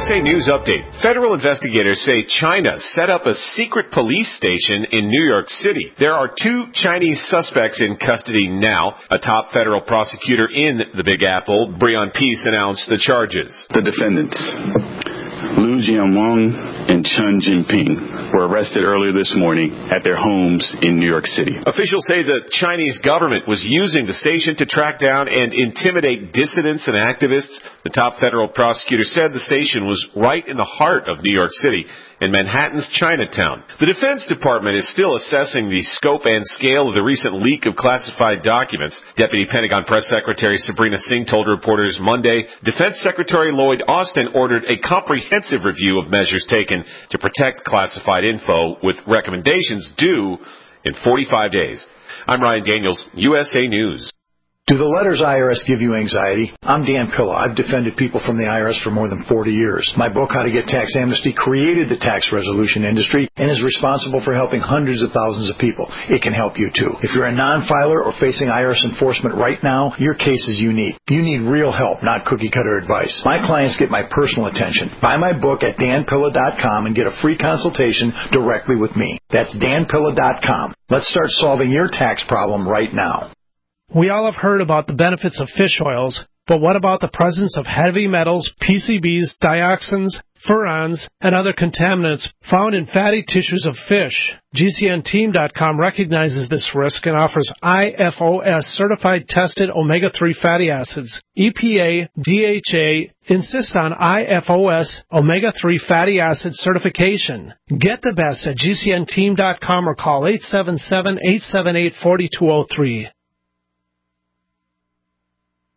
USA News Update. Federal investigators say China set up a secret police station in New York City. There are 2 Chinese suspects in custody now. A top federal prosecutor in the Big Apple, Breon Peace, announced the charges. The defendants, Liu Jianwang and Chen Jinping, were arrested earlier this morning at their homes in New York City. Officials say the Chinese government was using the station to track down and intimidate dissidents and activists. The top federal prosecutor said the station was right in the heart of New York City, in Manhattan's Chinatown. The Defense Department is still assessing the scope and scale of the recent leak of classified documents. Deputy Pentagon Press Secretary Sabrina Singh told reporters Monday Defense Secretary Lloyd Austin ordered a comprehensive review of measures taken to protect classified info, with recommendations due in 45 days. I'm Ryan Daniels, USA News. Do the letters IRS give you anxiety? I'm Dan Pilla. I've defended people from the IRS for more than 40 years. My book, How to Get Tax Amnesty, created the tax resolution industry and is responsible for helping hundreds of thousands of people. It can help you, too. If you're a non-filer or facing IRS enforcement right now, your case is unique. You need real help, not cookie-cutter advice. My clients get my personal attention. Buy my book at danpilla.com and get a free consultation directly with me. That's danpilla.com. Let's start solving your tax problem right now. We all have heard about the benefits of fish oils, but what about the presence of heavy metals, PCBs, dioxins, furans, and other contaminants found in fatty tissues of fish? GCNteam.com recognizes this risk and offers IFOS certified tested omega-3 fatty acids. EPA, DHA insist on IFOS omega-3 fatty acid certification. Get the best at GCNteam.com or call 877-878-4203.